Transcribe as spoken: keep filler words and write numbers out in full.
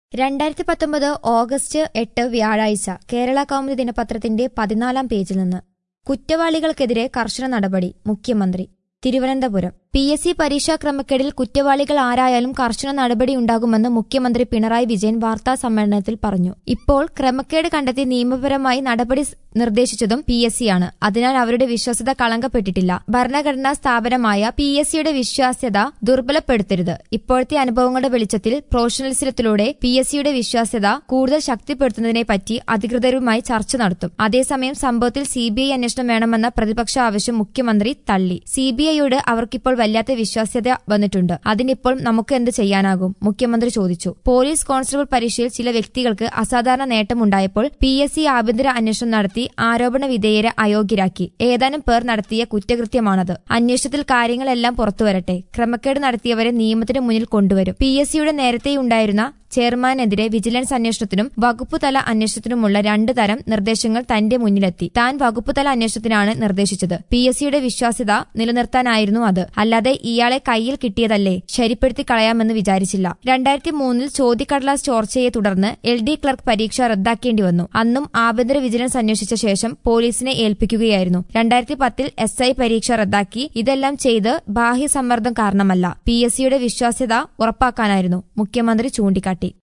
രണ്ടായിരത്തി പത്തൊമ്പത് ഓഗസ്റ്റ് എട്ട് വ്യാഴാഴ്ച കേരള കൗമുദി ദിനപത്രത്തിന്റെ പതിനാലാം പേജിൽ നിന്ന് കുറ്റവാളികൾക്കെതിരെ കർശന നടപടി മുഖ്യമന്ത്രി തിരുവനന്തപുരം പി എസ് സി പരീക്ഷാ ക്രമക്കേടിൽ കുറ്റവാളികൾ ആരായാലും കർശന നടപടിയുണ്ടാകുമെന്ന് മുഖ്യമന്ത്രി പിണറായി വിജയൻ വാർത്താ സമ്മേളനത്തിൽ പറഞ്ഞു. ഇപ്പോൾ ക്രമക്കേട് കണ്ടെത്തി നിയമപരമായി നടപടി നിർദ്ദേശിച്ചതും പി എസ് സിയാണ്. അതിനാൽ അവരുടെ വിശ്വാസ്യത കളങ്കപ്പെട്ടിട്ടില്ല. ഭരണഘടനാ സ്ഥാപനമായ പി എസ് സിയുടെ വിശ്വാസ്യത ദുർബലപ്പെടുത്തരുത്. ഇപ്പോഴത്തെ അനുഭവങ്ങളുടെ വെളിച്ചത്തിൽ പ്രൊഫഷണലിസത്തിലൂടെ പി എസ് സിയുടെ വിശ്വാസ്യത കൂടുതൽ ശക്തിപ്പെടുത്തുന്നതിനെപ്പറ്റി അധികൃതരുമായി ചർച്ച നടത്തും. അതേസമയം സംഭവത്തിൽ സി ബി ഐ അന്വേഷണം വേണമെന്ന പ്രതിപക്ഷ ആവശ്യം മുഖ്യമന്ത്രി തള്ളി. സി ബി ഐയോട് അവർക്കിപ്പോൾ വല്ലാത്ത വിശ്വാസ്യത വന്നിട്ടുണ്ട്. അതിനിപ്പോൾ നമുക്ക് എന്ത് ചെയ്യാനാകും? മുഖ്യമന്ത്രി ചോദിച്ചു. പോലീസ് കോൺസ്റ്റബിൾ പരീക്ഷയിൽ ചില വ്യക്തികൾക്ക് അസാധാരണ നേട്ടമുണ്ടായപ്പോൾ പി എസ് സി ആഭ്യന്തര അന്വേഷണം നടത്തി ആരോപണ വിധേയരെ അയോഗ്യരാക്കി. ഏതാനും പേർ നടത്തിയ കുറ്റകൃത്യമാണത്. അന്വേഷണത്തിൽ കാര്യങ്ങളെല്ലാം പുറത്തുവരട്ടെ. ക്രമക്കേട് നടത്തിയവരെ നിയമത്തിന് മുന്നിൽ കൊണ്ടുവരും. പി എസ് സിയുടെ നേരത്തെയുണ്ടായിരുന്ന ചെയർമാനെതിരെ വിജിലൻസ് അന്വേഷണത്തിനും വകുപ്പുതല അന്വേഷണത്തിനുമുള്ള രണ്ട് തരം നിർദ്ദേശങ്ങൾ തന്റെ മുന്നിലെത്തി. താൻ വകുപ്പുതല അന്വേഷണത്തിനാണ് നിർദ്ദേശിച്ചത്. പി എസ് സിയുടെ വിശ്വാസ്യത നിലനിർത്താനായിരുന്നു അത്. അല്ലാതെ ഇയാളെ കയ്യിൽ കിട്ടിയതല്ലേ ശരിപ്പെടുത്തി കളയാമെന്ന് വിചാരിച്ചില്ല. രണ്ടായിരത്തി മൂന്നിൽ ചോദ്യക്കടലാസ് ചോർച്ചയെ തുടർന്ന് എൽ ഡി ക്ലർക്ക് പരീക്ഷ റദ്ദാക്കേണ്ടി വന്നു. അന്നും ആഭ്യന്തര വിജിലൻസ് അന്വേഷിച്ച ശേഷം പോലീസിനെ ഏൽപ്പിക്കുകയായിരുന്നു. രണ്ടായിരത്തി പത്തിൽ എസ് ഐ പരീക്ഷ റദ്ദാക്കി. ഇതെല്ലാം ചെയ്ത് ബാഹ്യസമ്മർദ്ദം കാരണമല്ല, പി എസ് സിയുടെ വിശ്വാസ്യത ഉറപ്പാക്കാനായിരുന്നു മുഖ്യമന്ത്രി ചൂണ്ടിക്കാട്ടി.